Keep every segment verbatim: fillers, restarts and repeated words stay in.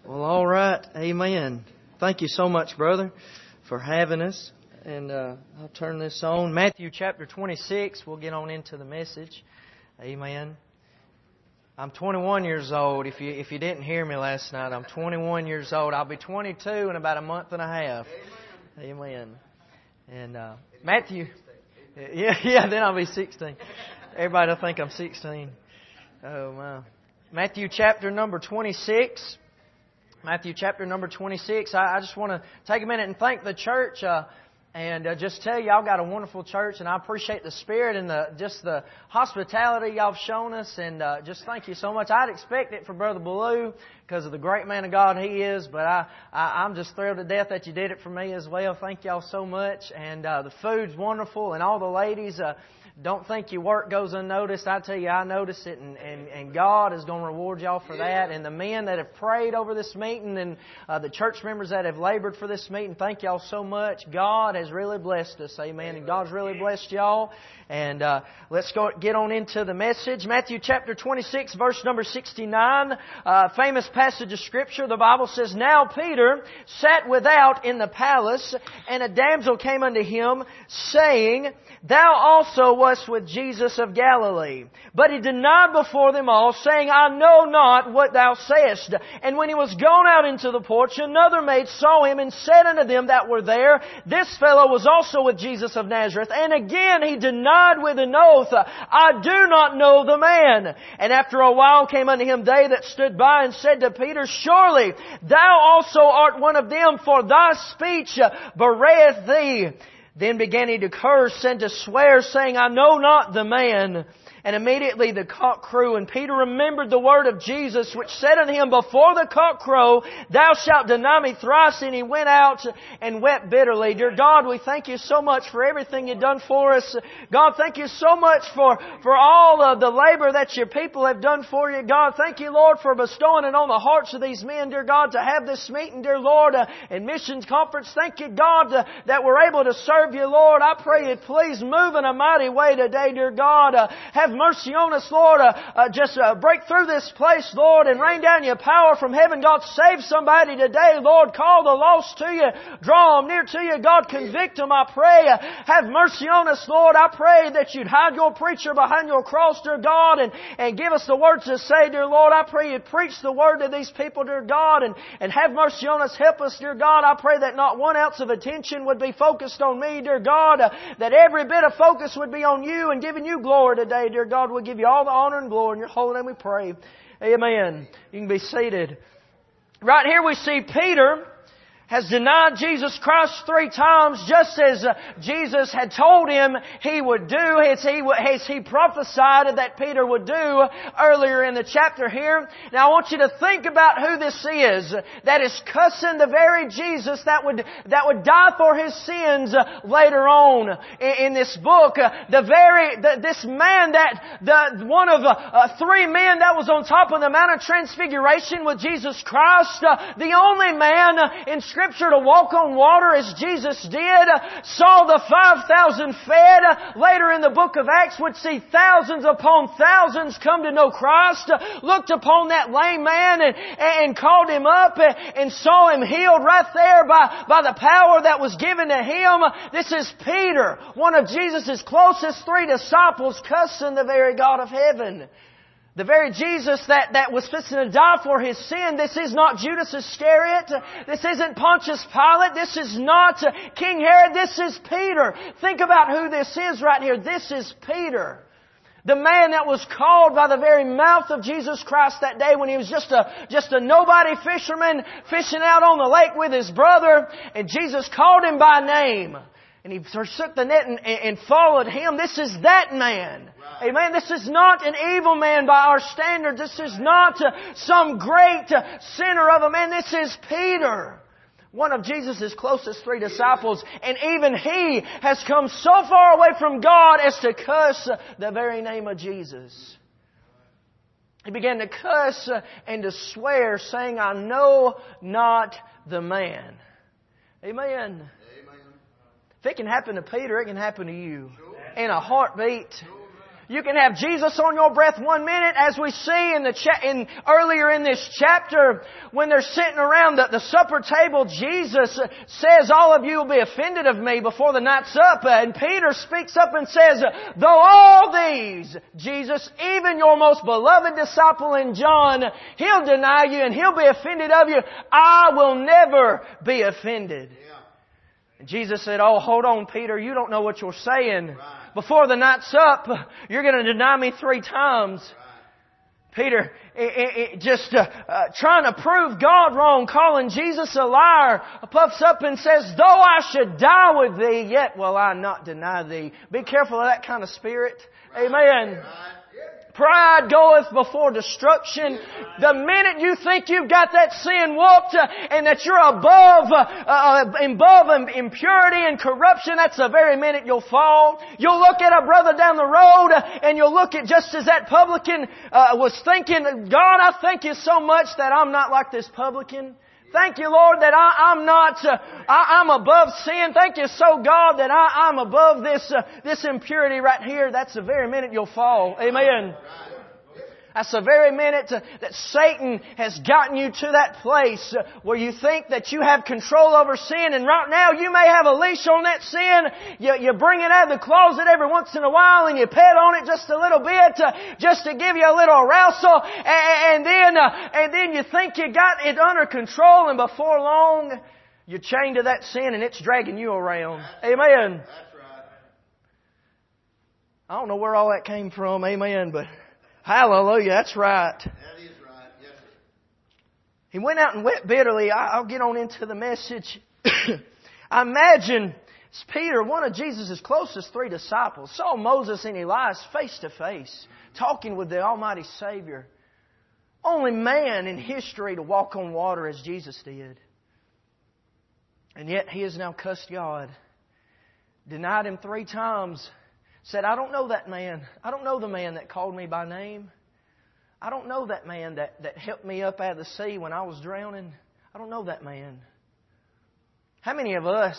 Well, all right. Amen. Thank you so much, brother, for having us. And uh, I'll turn this on. Matthew chapter twenty-six. We'll get on into the message. Amen. I'm twenty-one years old. If you if you didn't hear me last night, I'm twenty-one years old. I'll be twenty-two in about a month and a half. Amen. Amen. And uh, Matthew. Yeah, yeah. Then I'll be sixteen. Everybody will think I'm sixteen. Oh my. Matthew chapter number twenty-six. Matthew chapter number twenty-six. I, I just want to take a minute and thank the church uh, and uh, just tell you, y'all got a wonderful church, and I appreciate the spirit and the just the hospitality y'all have shown us, and uh, just thank you so much. I'd expect it for Brother Ballou because of the great man of God he is, but I, I, I'm just thrilled to death that you did it for me as well. Thank y'all so much, and uh, the food's wonderful, and all the ladies. Uh, Don't think your work goes unnoticed. I tell you, I notice it, and, and, and God is going to reward y'all for that. And the men that have prayed over this meeting, and uh, the church members that have labored for this meeting, thank y'all so much. God has really blessed us, amen. And God's really blessed y'all. And uh, let's go get on into the message. Matthew chapter twenty-six, verse number sixty-nine, uh, famous passage of Scripture. The Bible says, "Now Peter sat without in the palace, and a damsel came unto him, saying, Thou also wast with Jesus of Galilee. But he denied before them all, saying, I know not what thou sayest. And when he was gone out into the porch, another maid saw him, and said unto them that were there, This fellow was also with Jesus of Nazareth. And again he denied with an oath, I do not know the man. And after a while came unto him they that stood by, and said to Peter, Surely thou also art one of them, for thy speech bewrayeth thee. Then began he to curse and to swear, saying, I know not the man. And immediately the cock crew, and Peter remembered the word of Jesus, which said unto him, Before the cock crow, thou shalt deny me thrice. And he went out and wept bitterly. Dear God, we thank you so much for everything you've done for us. God, thank you so much for, for all of the labor that your people have done for you. God, thank you, Lord, for bestowing it on the hearts of these men, dear God, to have this meeting, dear Lord, uh, and missions conference. Thank you, God, uh, that we're able to serve you, Lord. I pray you please move in a mighty way today, dear God. Uh, have mercy on us, Lord. Uh, uh, just uh, break through this place, Lord, and rain down your power from heaven. God, save somebody today, Lord. Call the lost to you. Draw them near to you. God, convict them, I pray. Uh, have mercy on us, Lord. I pray that you'd hide your preacher behind your cross, dear God, and, and give us the words to say, dear Lord. I pray you'd preach the word to these people, dear God, and, and have mercy on us. Help us, dear God. I pray that not one ounce of attention would be focused on me, dear God, uh, that every bit of focus would be on you and giving you glory today, dear God. We'll give you all the honor and glory in your holy name we pray. Amen. You can be seated. Right here we see Peter has denied Jesus Christ three times, just as uh, Jesus had told him he would do, as he, as he prophesied that Peter would do earlier in the chapter here. Now I want you to think about who this is that is cussing the very Jesus that would that would die for his sins uh, later on in, in this book. Uh, the very the, this man that the one of uh, uh, three men that was on top of the Mount of Transfiguration with Jesus Christ, uh, the only man uh, in Scripture to walk on water as Jesus did, saw the five thousand fed. Later in the book of Acts would see thousands upon thousands come to know Christ, looked upon that lame man and, and called him up and saw him healed right there by, by the power that was given to him. This is Peter, one of Jesus' closest three disciples, cussing the very God of heaven. The very Jesus that, that was fixing to die for his sin. This is not Judas Iscariot. This isn't Pontius Pilate. This is not King Herod. This is Peter. Think about who this is right here. This is Peter. The man that was called by the very mouth of Jesus Christ that day when he was just a, just a nobody fisherman fishing out on the lake with his brother. And Jesus called him by name. And he forsook the net and, and followed him. This is that man. Right. Amen. This is not an evil man by our standards. This is not uh, some great uh, sinner of a man. This is Peter, one of Jesus' closest three disciples. And even he has come so far away from God as to cuss the very name of Jesus. He began to cuss and to swear, saying, I know not the man. Amen. If it can happen to Peter, it can happen to you. In a heartbeat. You can have Jesus on your breath one minute, as we see in the cha- in earlier in this chapter, when they're sitting around the, the supper table, Jesus says, all of you will be offended of me before the night's up. And Peter speaks up and says, though all these, Jesus, even your most beloved disciple in John, he'll deny you and he'll be offended of you, I will never be offended. And Jesus said, oh, hold on, Peter, you don't know what you're saying. Right. Before the night's up, you're going to deny me three times. Right. Peter, it, it, it just uh, uh, trying to prove God wrong, calling Jesus a liar, puffs up and says, though I should die with thee, yet will I not deny thee. Be careful of that kind of spirit. Right. Amen. Right. Pride goeth before destruction. The minute you think you've got that sin whooped uh, and that you're above, uh, uh, above impurity and corruption, that's the very minute you'll fall. You'll look at a brother down the road uh, and you'll look at, just as that publican uh, was thinking, God, I thank you so much that I'm not like this publican. Thank you, Lord, that I, I'm not, uh, I, I'm above sin. Thank you so, God, that I, I'm above this, uh, this impurity right here. That's the very minute you'll fall. Amen. That's the very minute uh, that Satan has gotten you to that place uh, where you think that you have control over sin, and right now you may have a leash on that sin. You, you bring it out of the closet every once in a while and you pet on it just a little bit uh, just to give you a little arousal, and, and then uh, and then you think you got it under control, and before long you're chained to that sin and it's dragging you around. Amen. That's right. I don't know where all that came from. Amen, but hallelujah, that's right. That is right. Yes, sir. He went out and wept bitterly. I'll get on into the message. I imagine Peter, one of Jesus' closest three disciples, saw Moses and Elias face to face, talking with the Almighty Savior. Only man in history to walk on water as Jesus did. And yet he has now cussed God, denied Him three times. Said, I don't know that man. I don't know the man that called me by name. I don't know that man that, that helped me up out of the sea when I was drowning. I don't know that man. How many of us,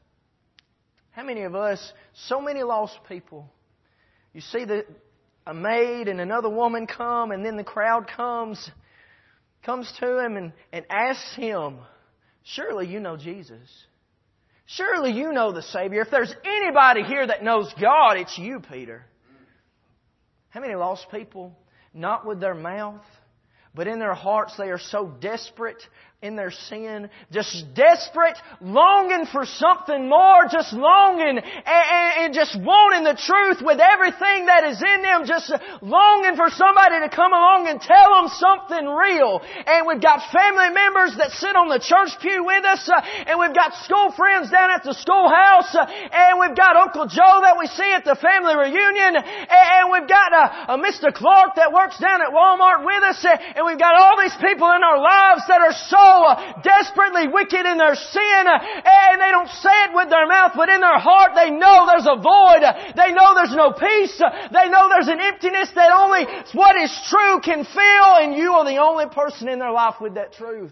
how many of us, so many lost people, you see the, a maid and another woman come, and then the crowd comes, comes to him and, and asks him, surely you know Jesus. Surely you know the Savior. If there's anybody here that knows God, it's you, Peter. How many lost people, not with their mouth, but in their hearts they are so desperate in their sin, just desperate, longing for something more, just longing and, and, and just wanting the truth with everything that is in them, just longing for somebody to come along and tell them something real. And we've got family members that sit on the church pew with us, uh, and we've got school friends down at the schoolhouse, uh, and we've got Uncle Joe that we see at the family reunion, and, and we've got uh, a Mister Clark that works down at Walmart with us, uh, and we've got all these people in our lives that are so uh, desperately wicked in their sin, uh, and they don't say it with their mouth, but in their heart they know there's a void. Uh, they know there's no peace. Uh, they know there's an emptiness that only what is true can fill, and you are the only person in their life with that truth.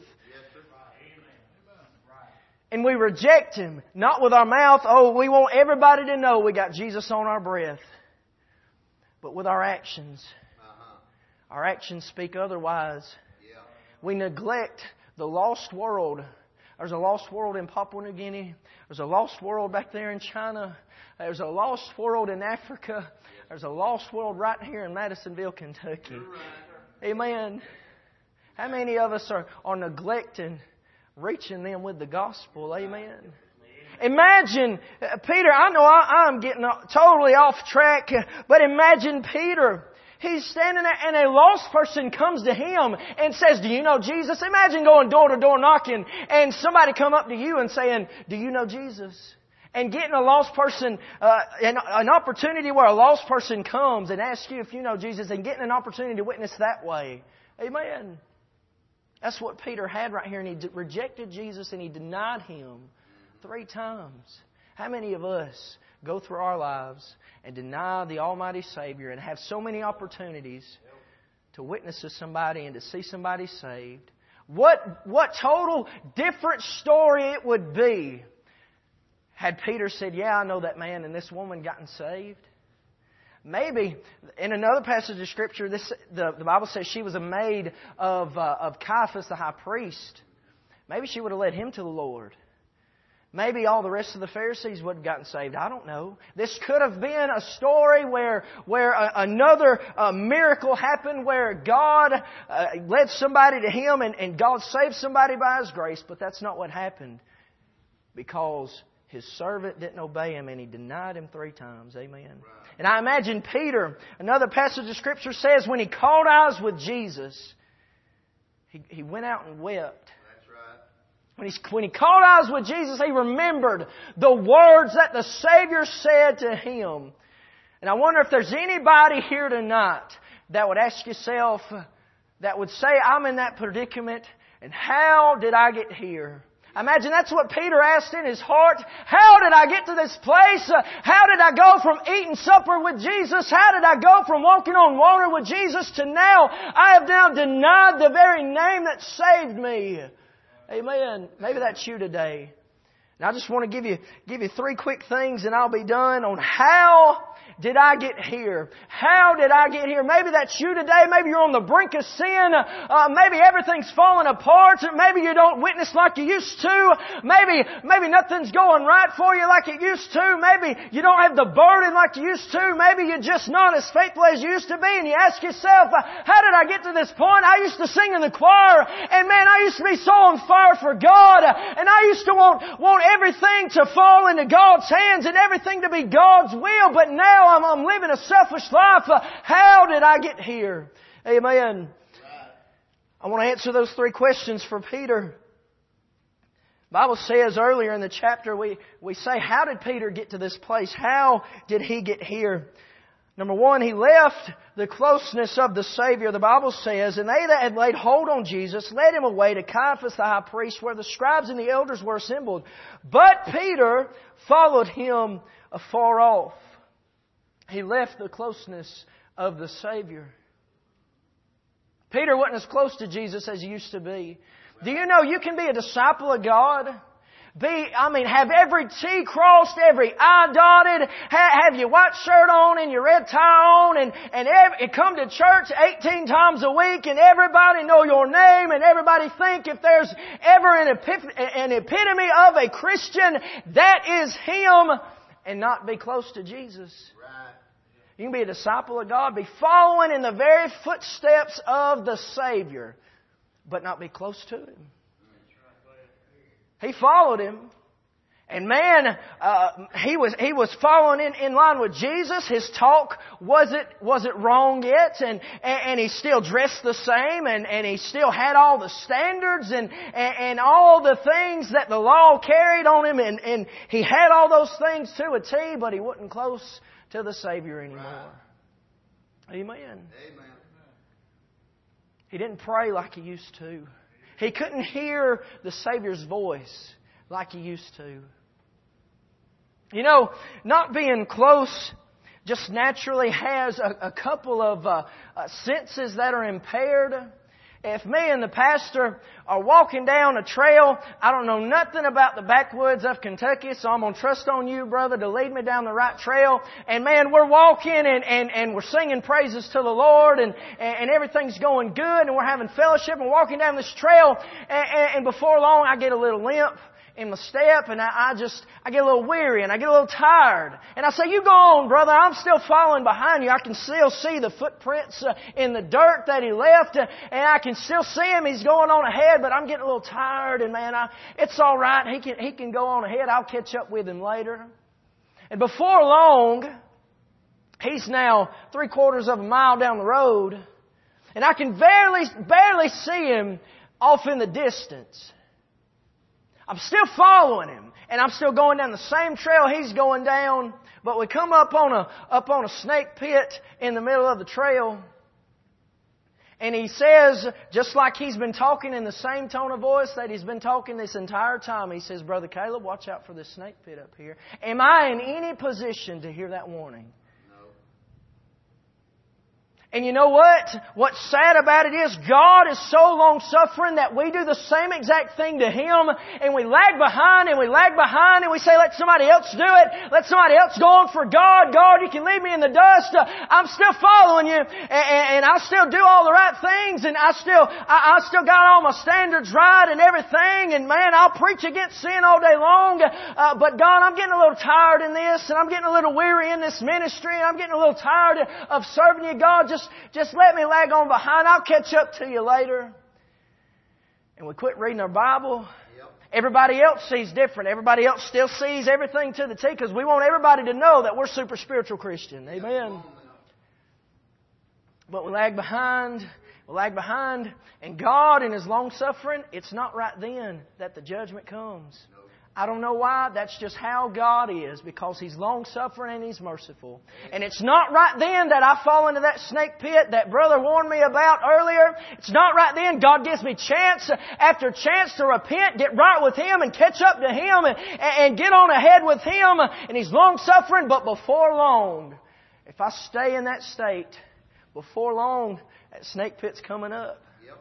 And we reject Him, not with our mouth. Oh, we want everybody to know we got Jesus on our breath. But with our actions. Uh-huh. Our actions speak otherwise. Yeah. We neglect the lost world. There's a lost world in Papua New Guinea. There's a lost world back there in China. There's a lost world in Africa. There's a lost world right here in Madisonville, Kentucky. Right. Amen. How many of us are, are neglecting reaching them with the gospel? Amen. Imagine, uh, Peter, I know I, I'm getting totally off track, but imagine Peter. He's standing there and a lost person comes to him and says, do you know Jesus? Imagine going door to door knocking and somebody come up to you and saying, do you know Jesus? And getting a lost person, uh, an, an opportunity where a lost person comes and asks you if you know Jesus, and getting an opportunity to witness that way. Amen. That's what Peter had right here, and he d- rejected Jesus and he denied Him three times. How many of us go through our lives and deny the Almighty Savior and have so many opportunities to witness to somebody and to see somebody saved? What, what total different story it would be had Peter said, yeah, I know that man and this woman gotten saved. Maybe in another passage of Scripture, this the, the Bible says she was a maid of uh, of Caiaphas, the high priest. Maybe she would have led him to the Lord. Maybe all the rest of the Pharisees would have gotten saved. I don't know. This could have been a story where where a, another uh, miracle happened, where God uh, led somebody to Him and, and God saved somebody by His grace. But that's not what happened, because His servant didn't obey Him and he denied Him three times. Amen. Right. And I imagine Peter, another passage of Scripture says, when he caught eyes with Jesus, he, he went out and wept. When he, when he caught eyes with Jesus, he remembered the words that the Savior said to him. And I wonder if there's anybody here tonight that would ask yourself, that would say, I'm in that predicament, and how did I get here? I imagine that's what Peter asked in his heart. How did I get to this place? Uh, how did I go from eating supper with Jesus? How did I go from walking on water with Jesus to now I have now denied the very name that saved me? Amen. Maybe that's you today. And I just want to give you give you three quick things and I'll be done on how did I get here? How did I get here? Maybe that's you today. Maybe you're on the brink of sin. Uh, maybe everything's falling apart. Maybe you don't witness like you used to. Maybe maybe nothing's going right for you like it used to. Maybe you don't have the burden like you used to. Maybe you're just not as faithful as you used to be. And you ask yourself, how did I get to this point? I used to sing in the choir. And man, I used to be so on fire for God. And I used to want, want everything to fall into God's hands and everything to be God's will. But now I'm, I'm living a selfish life. Uh, how did I get here? Amen. I want to answer those three questions for Peter. The Bible says earlier in the chapter, we, we say, how did Peter get to this place? How did he get here? Number one, he left the closeness of the Savior. The Bible says, and they that had laid hold on Jesus led Him away to Caiaphas the high priest, where the scribes and the elders were assembled. But Peter followed Him afar off. He left the closeness of the Savior. Peter wasn't as close to Jesus as he used to be. Do you know you can be a disciple of God? Be, I mean, have every T crossed, every I dotted, have, have your white shirt on and your red tie on, and and, every, and come to church eighteen times a week, and everybody know your name, and everybody think if there's ever an, epip- an epitome of a Christian, that is him, and not be close to Jesus. Right. You can be a disciple of God, be following in the very footsteps of the Savior, but not be close to Him. He followed Him. And man, uh, he was he was following in, in line with Jesus. His talk wasn't wasn't wrong yet, and, and and he still dressed the same, and, and he still had all the standards and, and and all the things that the law carried on him, and, and he had all those things to a T, but he wasn't close to the Savior anymore. Right. Amen. Amen. He didn't pray like he used to. He couldn't hear the Savior's voice like he used to. You know, not being close just naturally has a, a couple of uh, uh, senses that are impaired. If me and the pastor are walking down a trail, I don't know nothing about the backwoods of Kentucky, so I'm going to trust on you, brother, to lead me down the right trail. And man, we're walking and, and, and we're singing praises to the Lord, and, and everything's going good, and we're having fellowship and walking down this trail, and, and, and before long I get a little limp in my step, and I, I just, I get a little weary and I get a little tired. And I say, you go on, brother, I'm still following behind you. I can still see the footprints uh, in the dirt that he left, uh, and I can still see him. He's going on ahead, but I'm getting a little tired, and man, I, it's all right. He can, he can go on ahead. I'll catch up with him later. And before long, he's now three quarters of a mile down the road, and I can barely, barely see him off in the distance. I'm still following him, and I'm still going down the same trail he's going down, but we come up on a up on a snake pit in the middle of the trail, and he says, just like he's been talking in the same tone of voice that he's been talking this entire time, he says, Brother Caleb, watch out for this snake pit up here. Am I in any position to hear that warning? No. And you know what? What's sad about it is God is so long-suffering that we do the same exact thing to Him, and we lag behind and we lag behind and we say, let somebody else do it. Let somebody else go on for God. God, you can leave me in the dust. I'm still following you, and, and I still do all the right things, and I still, I, I still got all my standards right and everything, and man, I'll preach against sin all day long. Uh, but God, I'm getting a little tired in this, and I'm getting a little weary in this ministry, and I'm getting a little tired of serving you, God. Just Just let me lag on behind. I'll catch up to you later. And we quit reading our Bible. Yep. Everybody else sees different. Everybody else still sees everything to the T because we want everybody to know that we're super spiritual Christian. Amen. Yep. But we lag behind. We lag behind. And God in His long suffering, it's not right then that the judgment comes. Nope. I don't know why. That's just how God is, because He's long-suffering and He's merciful. And it's not right then that I fall into that snake pit that brother warned me about earlier. It's not right then. God gives me chance after chance to repent, get right with Him and catch up to Him and, and get on ahead with Him. And He's long-suffering, but before long, if I stay in that state, before long, that snake pit's coming up. Yep.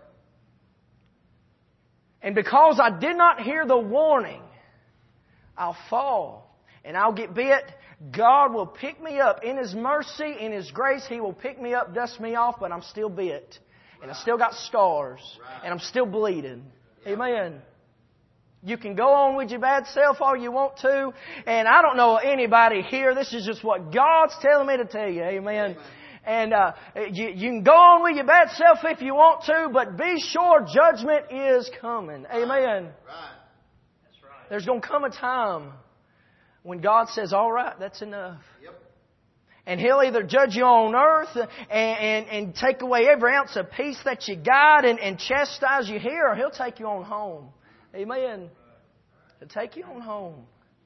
And because I did not hear the warning, I'll fall and I'll get bit. God will pick me up in His mercy, in His grace. He will pick me up, dust me off, but I'm still bit. And I still got scars. And I'm still bleeding. Amen. You can go on with your bad self all you want to. And I don't know anybody here. This is just what God's telling me to tell you. Amen. And uh, you, you can go on with your bad self if you want to, but be sure judgment is coming. Amen. Right. There's going to come a time when God says, all right, that's enough. Yep. And He'll either judge you on earth and, and, and take away every ounce of peace that you got and, and chastise you here, or He'll take you on home. Amen. He'll take you on home.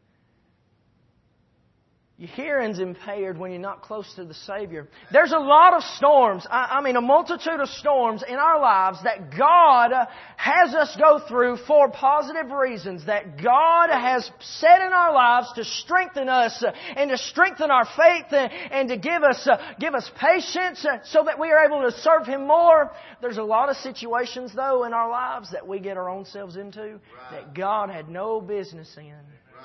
Your hearing's impaired when you're not close to the Savior. There's a lot of storms, I, I mean a multitude of storms in our lives that God has us go through for positive reasons. That God has set in our lives to strengthen us and to strengthen our faith and to give us, give us patience so that we are able to serve Him more. There's a lot of situations though in our lives that we get our own selves into that God had no business in.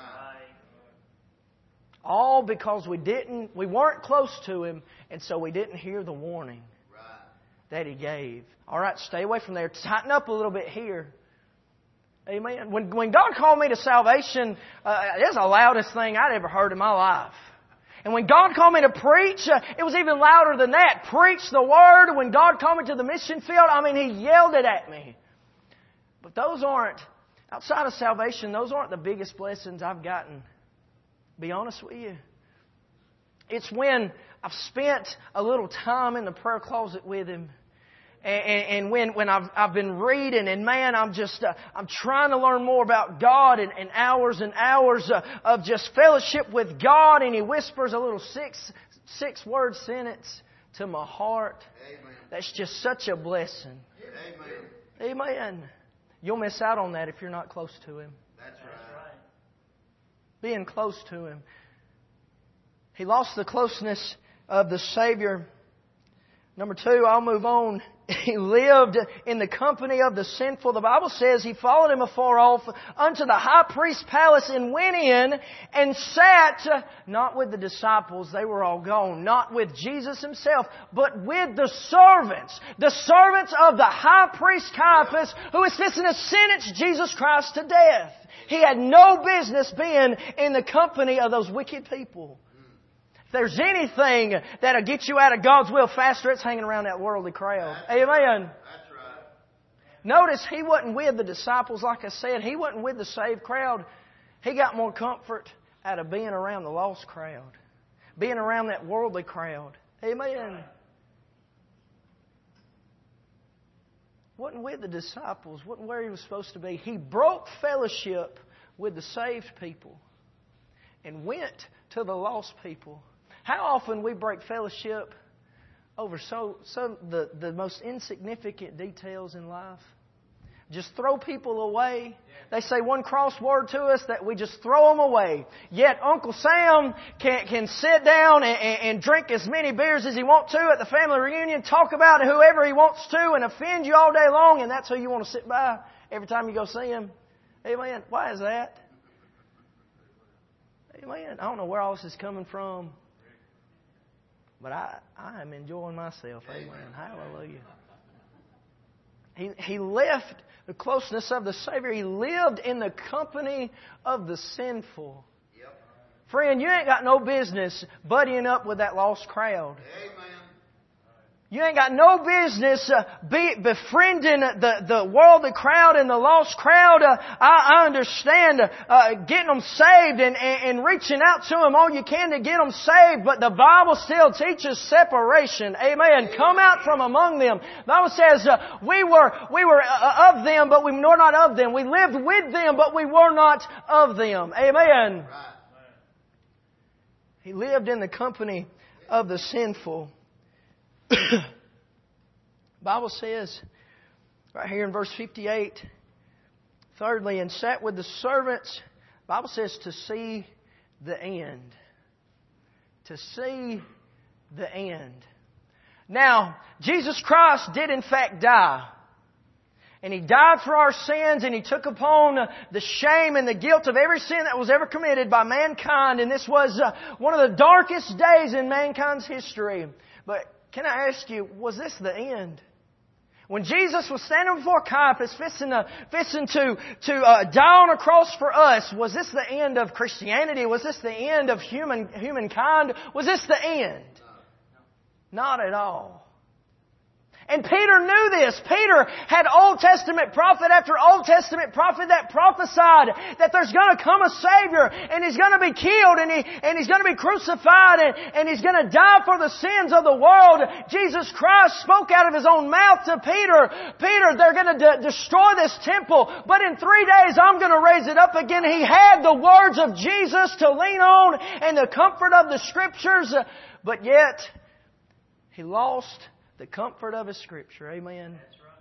All because we didn't, we weren't close to Him, and so we didn't hear the warning right. that He gave. All right, stay away from there. Tighten up a little bit here. Amen. When when God called me to salvation, uh, it was the loudest thing I'd ever heard in my life. And when God called me to preach, uh, it was even louder than that. Preach the Word. When God called me to the mission field, I mean, He yelled it at me. But those aren't, outside of salvation, those aren't the biggest blessings I've gotten. Be honest with you. It's when I've spent a little time in the prayer closet with Him. And, and, and when, when I've, I've been reading and man, I'm just, uh, I'm trying to learn more about God and, and hours and hours uh, of just fellowship with God. And He whispers a little six, six word sentence to my heart. Amen. That's just such a blessing. Amen. Amen. You'll miss out on that if you're not close to Him. That's right. Being close to Him. He lost the closeness of the Savior. Number two, I'll move on. He lived in the company of the sinful. The Bible says He followed Him afar off unto the high priest's palace and went in and sat, not with the disciples, they were all gone, not with Jesus Himself, but with the servants, the servants of the high priest Caiaphas, who was fixing to sentence Jesus Christ to death. He had no business being in the company of those wicked people. If there's anything that'll get you out of God's will faster, it's hanging around that worldly crowd. Amen. That's right. Notice He wasn't with the disciples, like I said. He wasn't with the saved crowd. He got more comfort out of being around the lost crowd. Being around that worldly crowd. Amen. Wasn't with the disciples, wasn't where He was supposed to be. He broke fellowship with the saved people and went to the lost people. How often we break fellowship over so, so the, the most insignificant details in life. just throw people away. They say one cross word to us that we just throw them away. Yet Uncle Sam can can sit down and, and, and drink as many beers as he wants to at the family reunion, talk about whoever he wants to, and offend you all day long, and that's who you want to sit by every time you go see him. Amen. Why is that? Amen. I don't know where all this is coming from, but I, I am enjoying myself. Amen. Hallelujah. He, he left the closeness of the Savior. He lived in the company of the sinful. Yep. Friend, you ain't got no business buddying up with that lost crowd. Amen. You ain't got no business uh, be, befriending the, the worldly crowd and the lost crowd. Uh, I, I understand uh, getting them saved and, and, and reaching out to them all you can to get them saved, but the Bible still teaches separation. Amen. Come out from among them. The Bible says uh, we were we were uh, of them, but we were not of them. We lived with them, but we were not of them. Amen. He lived in the company of the sinful. Bible says right here in verse fifty-eight, thirdly, and sat with the servants. Bible says to see the end. To see the end. Now, Jesus Christ did in fact die. And He died for our sins, and He took upon the shame and the guilt of every sin that was ever committed by mankind. And this was uh, one of the darkest days in mankind's history. But can I ask you, was this the end? When Jesus was standing before Caiaphas, fixing to, fixing to, to uh, die on a cross for us, was this the end of Christianity? Was this the end of human humankind? Was this the end? Not at all. And Peter knew this. Peter had Old Testament prophet after Old Testament prophet that prophesied that there's going to come a Savior and He's going to be killed and, he, and He's going to be crucified and, and He's going to die for the sins of the world. Jesus Christ spoke out of His own mouth to Peter, Peter, they're going to de- destroy this temple, but in three days I'm going to raise it up again. He had the words of Jesus to lean on and the comfort of the Scriptures, but yet he lost the comfort of His Scripture. Amen.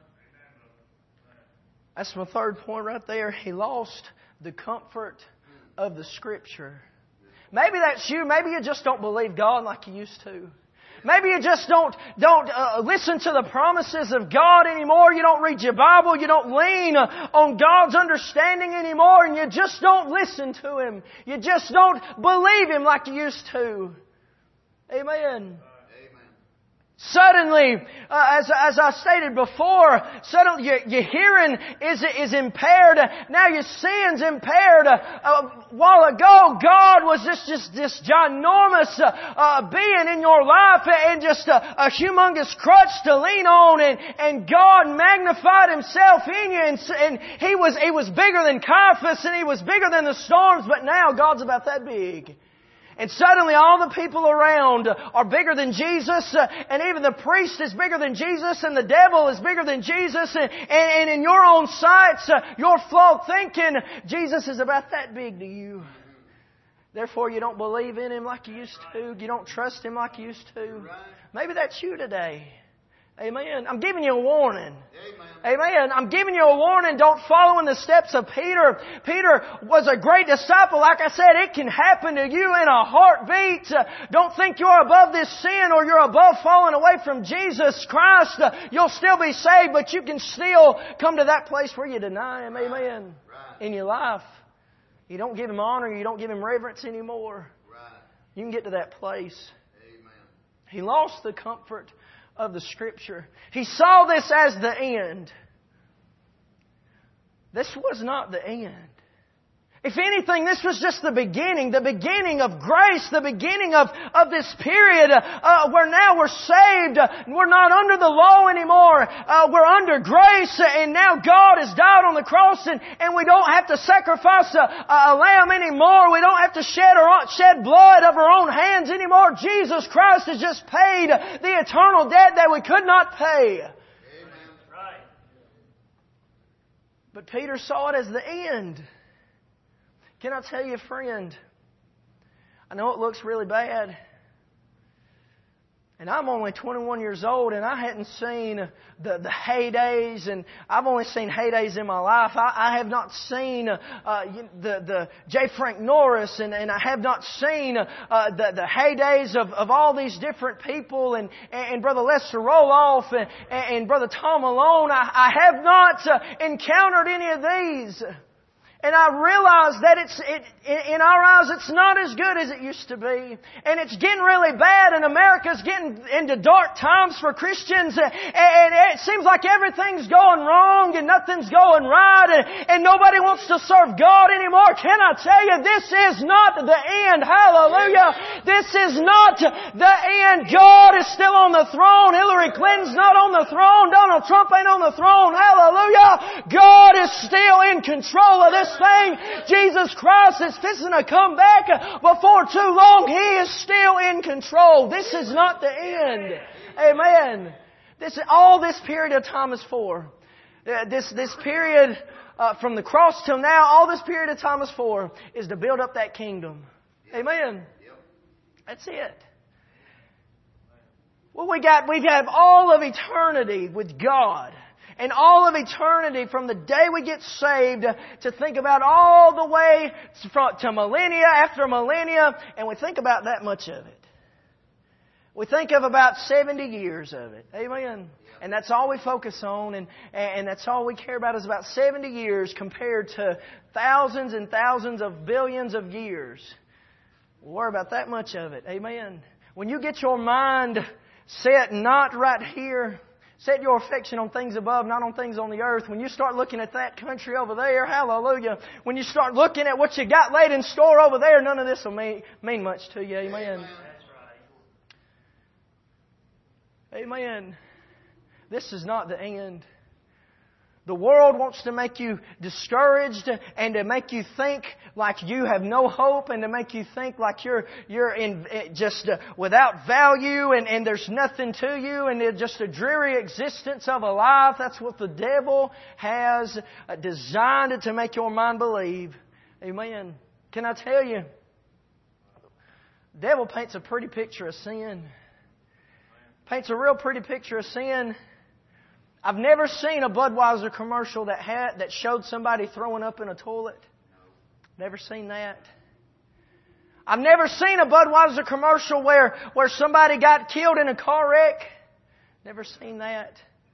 That's my third point right there. He lost the comfort of the Scripture. Maybe that's you. Maybe you just don't believe God like you used to. Maybe you just don't don't uh, listen to the promises of God anymore. You don't read your Bible. You don't lean on God's understanding anymore. And you just don't listen to Him. You just don't believe Him like you used to. Amen. Suddenly, uh, as as I stated before, suddenly your, your hearing is is impaired. Now your seeing's impaired. Uh, a while ago, God was just just this ginormous uh, uh, being in your life, and just a, a humongous crutch to lean on, and and God magnified Himself in you, and, and He was He was bigger than Caiaphas, and He was bigger than the storms. But now God's about that big. And suddenly all the people around are bigger than Jesus, uh, and even the priest is bigger than Jesus, and the devil is bigger than Jesus, and, and, and in your own sights, uh, your flawed thinking, Jesus is about that big to you. Therefore you don't believe in Him like you used to. You don't trust Him like you used to. Maybe that's you today. Amen. I'm giving you a warning. Amen. Amen. I'm giving you a warning. Don't follow in the steps of Peter. Peter was a great disciple. Like I said, it can happen to you in a heartbeat. Uh, don't think you're above this sin or you're above falling away from Jesus Christ. Uh, you'll still be saved, but you can still come to that place where you deny Him. Amen. Right. In your life. You don't give Him honor. You don't give Him reverence anymore. Right. You can get to that place. Amen. He lost the comfort of the Scripture. He saw this as the end. This was not the end. If anything, this was just the beginning, the beginning of grace, the beginning of, of this period uh, where now we're saved. We're not under the law anymore. Uh, we're under grace, and now God has died on the cross, and, and we don't have to sacrifice a, a lamb anymore. We don't have to shed, our, shed blood of our own hands anymore. Jesus Christ has just paid the eternal debt that we could not pay. Amen. Right. But Peter saw it as the end. Can I tell you, friend, I know it looks really bad. And I'm only twenty-one years old, and I hadn't seen the, the heydays, and I've only seen heydays in my life. I, I have not seen uh, the, the J. Frank Norris, and, and I have not seen uh, the, the heydays of, of all these different people, and, and Brother Lester Roloff, and, and Brother Tom Malone. I, I have not uh, encountered any of these. And I realize that it's, it, in our eyes, it's not as good as it used to be. And it's getting really bad, and America's getting into dark times for Christians. And it seems like everything's going wrong and nothing's going right, and, and nobody wants to serve God anymore. Can I tell you, this is not the end. Hallelujah. This is not the end. God is still on the throne. Hillary Clinton's not on the throne. Donald Trump ain't on the throne. Hallelujah. God is still in control of this thing. Jesus Christ is fixing to come back before too long. He is still in control. This is not the end. Amen. This all this period of time is for. Uh, this this period uh, from the cross till now, all this period of time is for is to build up that kingdom. Amen. That's it. Well, we got we have all of eternity with God. And all of eternity from the day we get saved to think about all the way to millennia after millennia. And we think about that much of it. We think of about seventy years of it. Amen. And that's all we focus on. And, and that's all we care about is about seventy years compared to thousands and thousands of billions of years. We'll worry about that much of it. Amen. When you get your mind set not right here, set your affection on things above, not on things on the earth. When you start looking at that country over there, hallelujah. When you start looking at what you got laid in store over there, none of this will mean, mean much to you. Amen. Amen. This is not the end. The world wants to make you discouraged and to make you think like you have no hope and to make you think like you're you're in just uh, without value and, and there's nothing to you and it's just a dreary existence of a life. That's what the devil has designed to make your mind believe. Amen. Can I tell you, the devil paints a pretty picture of sin. Paints a real pretty picture of sin. I've never seen a Budweiser commercial that had that showed somebody throwing up in a toilet. Never seen that. I've never seen a Budweiser commercial where, where somebody got killed in a car wreck. Never seen that.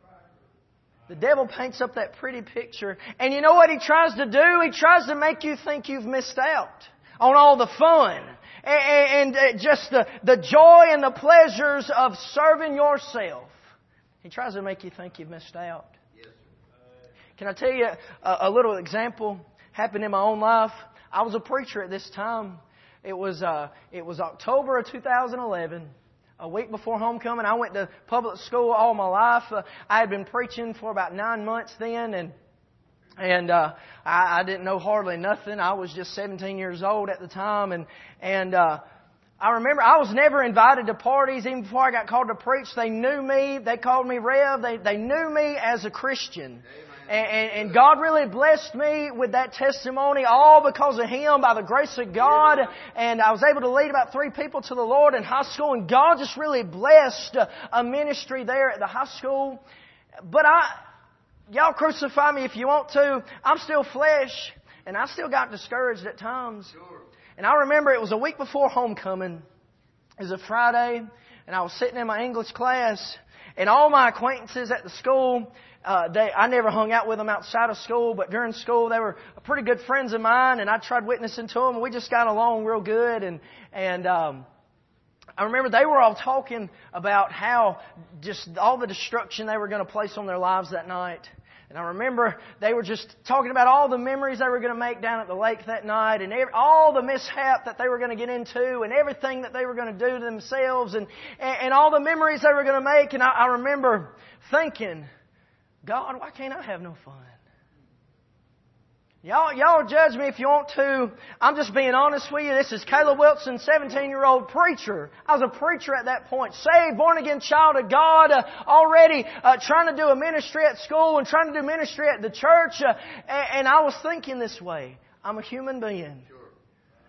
The devil paints up that pretty picture. And you know what he tries to do? He tries to make you think you've missed out on all the fun and, and just the, the joy and the pleasures of serving yourself. He tries to make you think you've missed out. Yes, sir. Can I tell you a, a little example happened in my own life? I was a preacher at this time. It was uh, it was October of two thousand eleven, a week before homecoming. I went to public school all my life. Uh, I had been preaching for about nine months then, and and uh, I, I didn't know hardly nothing. I was just seventeen years old at the time, and and. Uh, I remember I was never invited to parties even before I got called to preach. They knew me. They called me Rev. They they knew me as a Christian. And, and, and God really blessed me with that testimony, all because of Him, by the grace of God. And I was able to lead about three people to the Lord in high school. And God just really blessed a ministry there at the high school. But I, y'all crucify me if you want to. I'm still flesh. And I still got discouraged at times. And I remember it was a week before homecoming. It was a Friday, and I was sitting in my English class, and all my acquaintances at the school, uh, they, I never hung out with them outside of school, but during school they were pretty good friends of mine, and I tried witnessing to them, and we just got along real good, and, and, um, I remember they were all talking about how just all the destruction they were going to place on their lives that night. And I remember they were just talking about all the memories they were going to make down at the lake that night and every, all the mishap that they were going to get into and everything that they were going to do to themselves and, and, and all the memories they were going to make. And I, I remember thinking, God, why can't I have no fun? Y'all, y'all judge me if you want to. I'm just being honest with you. This is Caleb Wilson, seventeen-year-old preacher. I was a preacher at that point. Saved, born-again child of God, uh, already uh, trying to do a ministry at school and trying to do ministry at the church. Uh, and, and I was thinking this way. I'm a human being.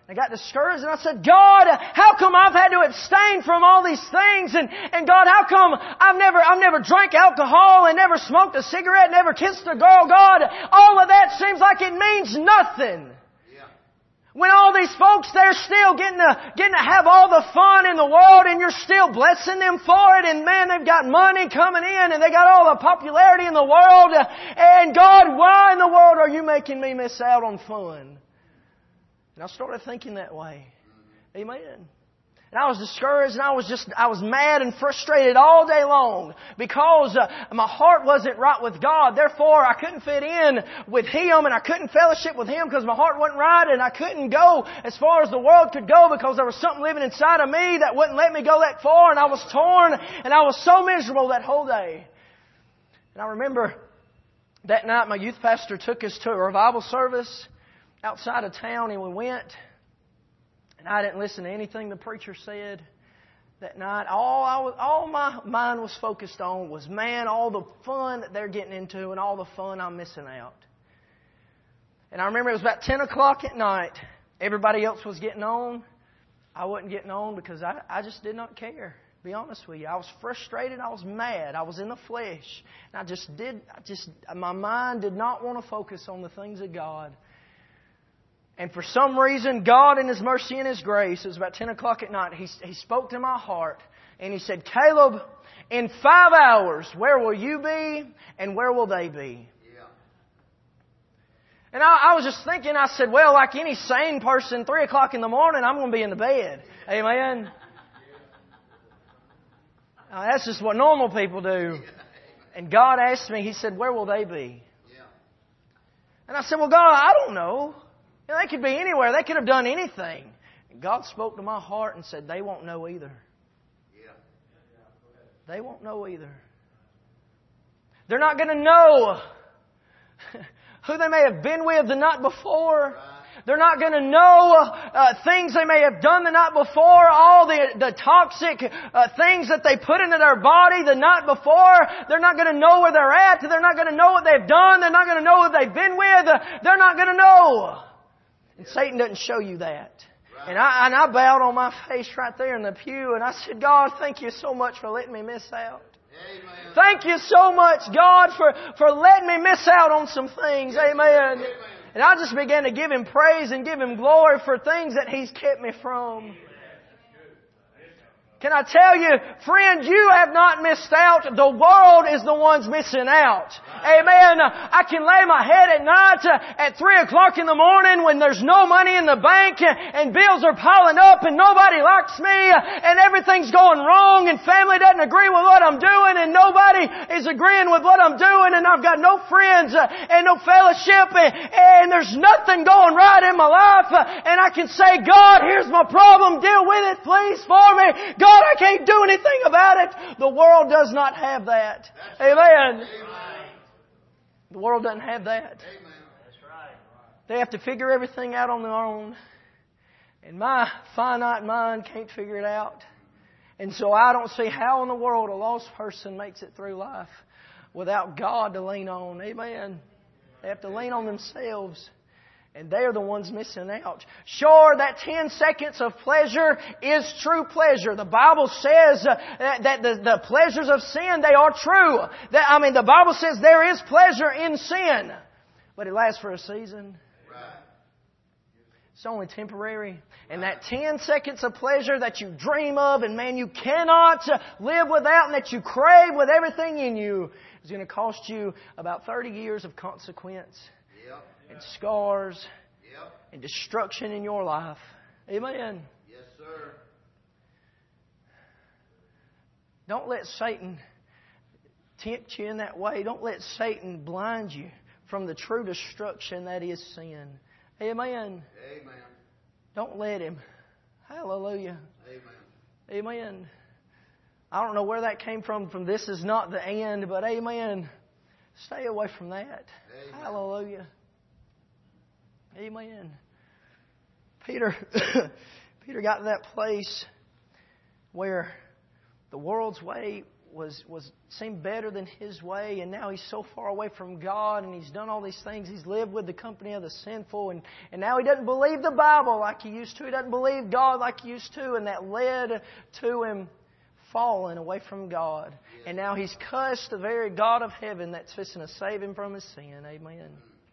I got discouraged and I said, God, how come I've had to abstain from all these things? And, and God, how come I've never, I've never drank alcohol and never smoked a cigarette, never kissed a girl? God, all of that seems like it means nothing. When all these folks, they're still getting to, getting to have all the fun in the world and you're still blessing them for it. And man, they've got money coming in and they got all the popularity in the world. And God, why in the world are you making me miss out on fun? And I started thinking that way. Amen. And I was discouraged and I was just, I was mad and frustrated all day long because uh, my heart wasn't right with God. Therefore, I couldn't fit in with Him and I couldn't fellowship with Him because my heart wasn't right and I couldn't go as far as the world could go because there was something living inside of me that wouldn't let me go that far, and I was torn and I was so miserable that whole day. And I remember that night my youth pastor took us to a revival service outside of town and we went. And I didn't listen to anything the preacher said that night. All I was, all my mind was focused on was, man, all the fun that they're getting into and all the fun I'm missing out. And I remember it was about ten o'clock at night. Everybody else was getting on. I wasn't getting on because I, I just did not care. To be honest with you, I was frustrated. I was mad. I was in the flesh. And I just did. I just my mind did not want to focus on the things of God. And for some reason, God in His mercy and His grace, it was about ten o'clock at night, He, he spoke to my heart and He said, Caleb, in five hours, where will you be and where will they be? Yeah. And I, I was just thinking, I said, well, like any sane person, three o'clock in the morning, I'm going to be in the bed. Amen? Now, that's just what normal people do. And God asked me, He said, where will they be? Yeah. And I said, well, God, I don't know. You know, they could be anywhere. They could have done anything. And God spoke to my heart and said, they won't know either. Yeah. They won't know either. They're not going to know who they may have been with the night before. Right. They're not going to know uh, things they may have done the night before, all the, the toxic uh, things that they put into their body the night before. They're not going to know where they're at. They're not going to know what they've done. They're not going to know who they've been with. They're not going to know. And Satan doesn't show you that. Right. And I and I bowed on my face right there in the pew and I said, God, thank you so much for letting me miss out. Amen. Thank you so much, God, for, for letting me miss out on some things. Yes, Amen. Amen. And I just began to give Him praise and give Him glory for things that He's kept me from. Can I tell you, friend, you have not missed out. The world is the ones missing out. Amen. I can lay my head at night at three o'clock in the morning when there's no money in the bank and bills are piling up and nobody likes me and everything's going wrong and family doesn't agree with what I'm doing and nobody is agreeing with what I'm doing and I've got no friends and no fellowship and, and there's nothing going right in my life and I can say, God, here's my problem. Deal with it, please, for me. God, I can't do anything about it. The world does not have that. Amen. Amen. The world doesn't have that. Amen. That's right. They have to figure everything out on their own. And my finite mind can't figure it out. And so I don't see how in the world a lost person makes it through life without God to lean on. Amen. They have to lean on themselves. And they're the ones missing out. Sure, that ten seconds of pleasure is true pleasure. The Bible says uh, that the, the pleasures of sin, they are true. That, I mean, the Bible says there is pleasure in sin. But it lasts for a season. Right. It's only temporary. And that ten seconds of pleasure that you dream of and man, you cannot live without and that you crave with everything in you is going to cost you about thirty years of consequence. Yep. And scars. Yep. And destruction in your life. Amen. Yes, sir. Don't let Satan tempt you in that way. Don't let Satan blind you from the true destruction that is sin. Amen. Amen. Don't let him. Hallelujah. Amen. Amen. I don't know where that came from, from this is not the end, but amen. Stay away from that. Amen. Hallelujah. Amen. Peter, Peter got to that place where the world's way was was seemed better than his way, and now he's so far away from God, and he's done all these things. He's lived with the company of the sinful, and, and now he doesn't believe the Bible like he used to. He doesn't believe God like he used to, and that led to him falling away from God. And now he's cussed the very God of heaven that's fixing to save him from his sin. Amen. Amen.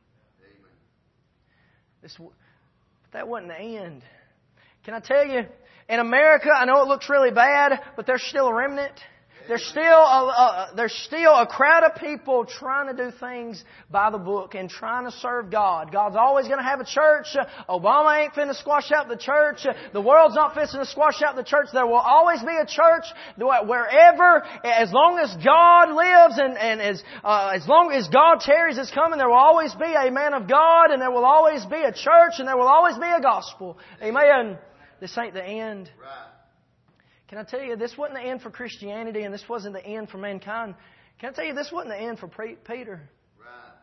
This, that wasn't the end. Can I tell you, in America, I know it looks really bad, but there's still a remnant. There's still a, a, there's still a crowd of people trying to do things by the book and trying to serve God. God's always going to have a church. Obama ain't finna squash out the church. The world's not finna to squash out the church. There will always be a church wherever, as long as God lives and, and as, uh, as long as God tarries His coming, there will always be a man of God, and there will always be a church, and there will always be a gospel. Amen. This ain't the end. Right. Can I tell you, this wasn't the end for Christianity, and this wasn't the end for mankind. Can I tell you, this wasn't the end for Peter. Right.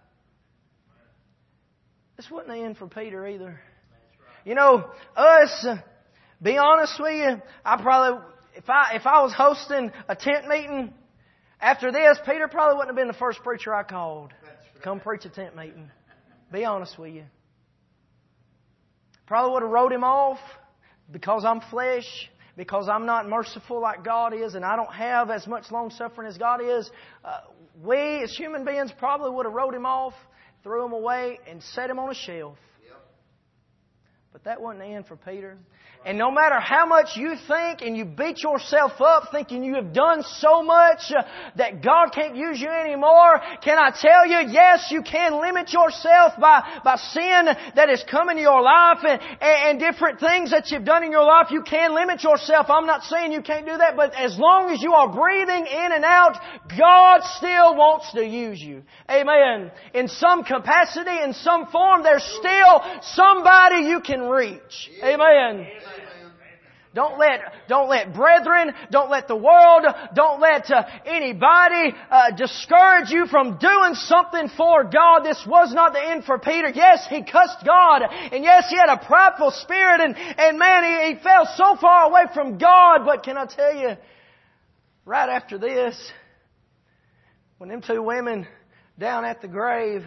This wasn't the end for Peter either. Right. You know, us, be honest with you, I probably, if I if I was hosting a tent meeting after this, Peter probably wouldn't have been the first preacher I called to come preach a tent meeting. Be honest with you. Probably would have wrote him off because I'm flesh. Because I'm not merciful like God is, and I don't have as much long suffering as God is, uh, we as human beings probably would have wrote him off, threw him away, and set him on a shelf. Yep. But that wasn't the end for Peter. And no matter how much you think and you beat yourself up thinking you have done so much uh, that God can't use you anymore, can I tell you, yes, you can limit yourself by, by sin that has come into your life and, and, and different things that you've done in your life. You can limit yourself. I'm not saying you can't do that, but as long as you are breathing in and out, God still wants to use you. Amen. In some capacity, in some form, there's still somebody you can reach. Amen. Don't let, don't let brethren, don't let the world, don't let uh, anybody uh, discourage you from doing something for God. This was not the end for Peter. Yes, he cussed God. And yes, he had a prideful spirit. And, and man, he, he fell so far away from God. But can I tell you, right after this, when them two women down at the grave,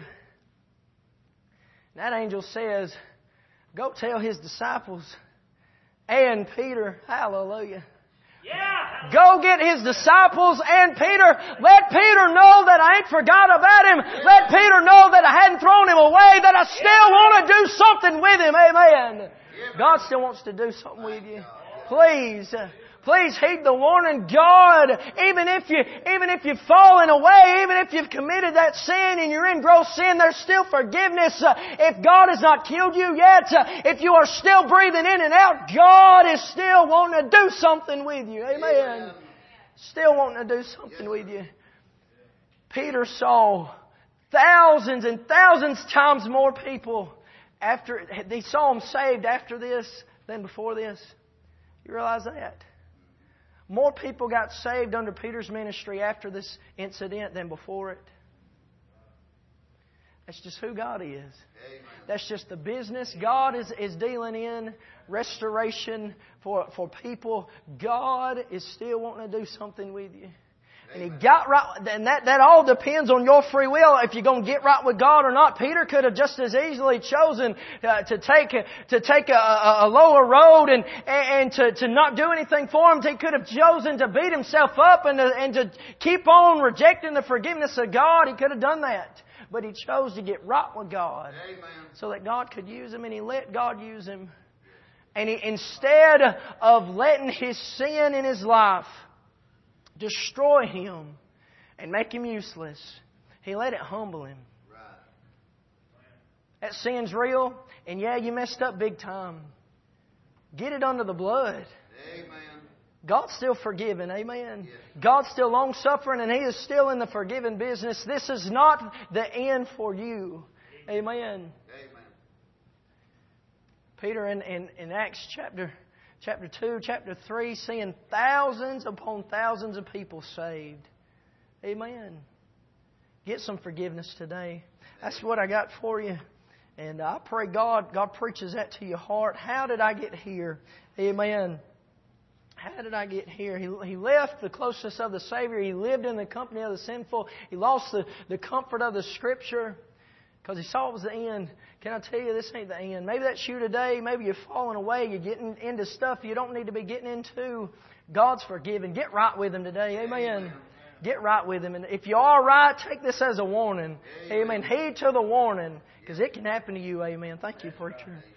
that angel says, go tell his disciples and Peter, hallelujah. Yeah. Go get his disciples and Peter. Let Peter know that I ain't forgot about him. Let Peter know that I hadn't thrown him away, that I still want to do something with him. Amen. God still wants to do something with you. Please. Please heed the warning. God, even if you, even if you've fallen away, even if you've committed that sin and you're in gross sin, there's still forgiveness. Uh, if God has not killed you yet, uh, if you are still breathing in and out, God is still wanting to do something with you. Amen. Amen. Still wanting to do something with you. Peter saw thousands and thousands times more people after, he saw them saved after this than before this. You realize that? More people got saved under Peter's ministry after this incident than before it. That's just who God is. Amen. That's just the business God is, is dealing in. Restoration for, for people. God is still wanting to do something with you. And He got right, and that, that all depends on your free will if you're going to get right with God or not. Peter could have just as easily chosen uh, to take to take a, a, a lower road and and to, to not do anything for him. He could have chosen to beat himself up and to, and to keep on rejecting the forgiveness of God. He could have done that. But he chose to get right with God. Amen. So that God could use him, and he let God use him. And he, instead of letting his sin in his life destroy him and make him useless, He let it humble him. Right. That sin's real, and yeah, you messed up big time. Get it under the blood. Amen. God's still forgiving. Amen. Yes. God's still long-suffering, and He is still in the forgiving business. This is not the end for you. Amen. Amen. Peter in, in, in Acts chapter Chapter two, chapter three, seeing thousands upon thousands of people saved. Amen. Get some forgiveness today. That's what I got for you. And I pray God, God preaches that to your heart. How did I get here? Amen. how did I get here? He, he left the closeness of the Savior. He lived in the company of the sinful. He lost the, the comfort of the Scripture because he saw it was the end. Can I tell you, this ain't the end. Maybe that's you today. Maybe you're falling away. You're getting into stuff you don't need to be getting into. God's forgiven. Get right with Him today. Amen. Get right with Him. And if you are right, take this as a warning. Amen. Heed to the warning because it can happen to you. Amen. Thank you, preacher.